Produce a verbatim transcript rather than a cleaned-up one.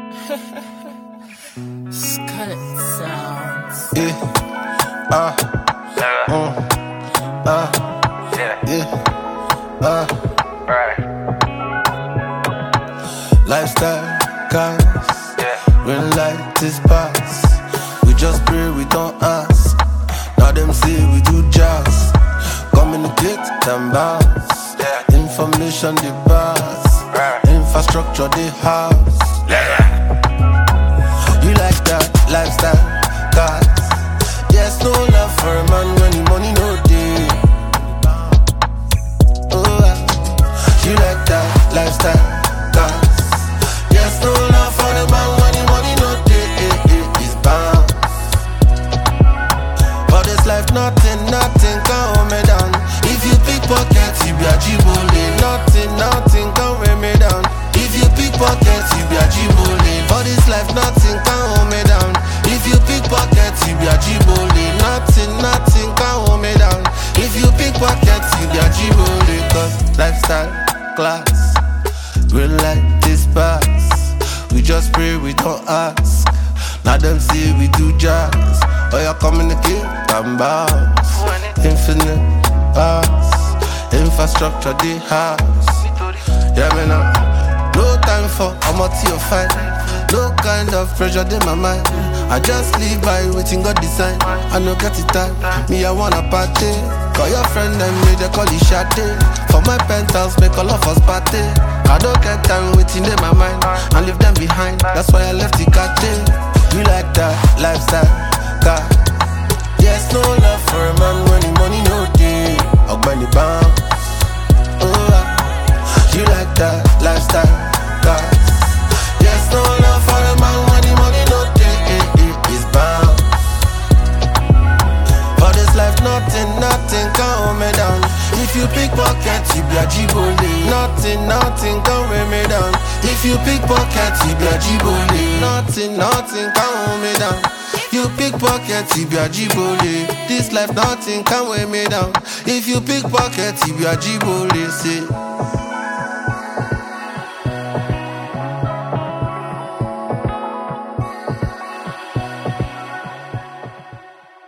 Scut sounds. Yeah. Ah. Uh. Mm. Ah. Yeah. Ah. Right. Lifestyle, cars. Green light is pass. We just pray, we don't ask. Now them say we do jazz. Communicate and bounce. Information they pass. Infrastructure they house. You like that lifestyle, cars. There's no love for a man when the money no day. Oh, ah. You like that lifestyle, cars. There's no love for the man when the money no day. It's bound. For this life, nothing, nothing can hold me down. If you pickpocket, you be a jibole. Nothing, nothing can weigh me down. If you pickpocket, you be a jibole. For this life, nothing can hold me down. If you pickpocket, you be a jibole. Nothing, nothing can hold me down. If you pickpocket, you be a jibole. Cause lifestyle, class, green light, this pass. We just pray, we don't ask. Now them say we do jazz. Oh, you communicate and bounce. Infinite pass. Infrastructure, the house. Yeah, me now. No time for I'm out to your fight. No kind of pressure in my mind. I just live by waiting God design. I no get it time. Me, I wanna party. Call your friend and me, they call it shade. For my penthouse, make all of us party. I don't get time waiting in my mind and leave them behind. That's why I left the car there. You like that lifestyle, car. There's no love for a man when the money no day. Or when the bounce. Oh, ah. You like that lifestyle, car. There's no love for a man when the money no day. It's bound. For this life, nothing, nothing can hold me down. If you pickpocket, you be a jibole. Nothing, nothing can weigh me down. If you pickpocket, you be a jibole. Nothing, nothing can hold me down. You pickpocket, you be a jibole. This life, nothing can weigh me down. If you pickpocket, you be a jibole. Say.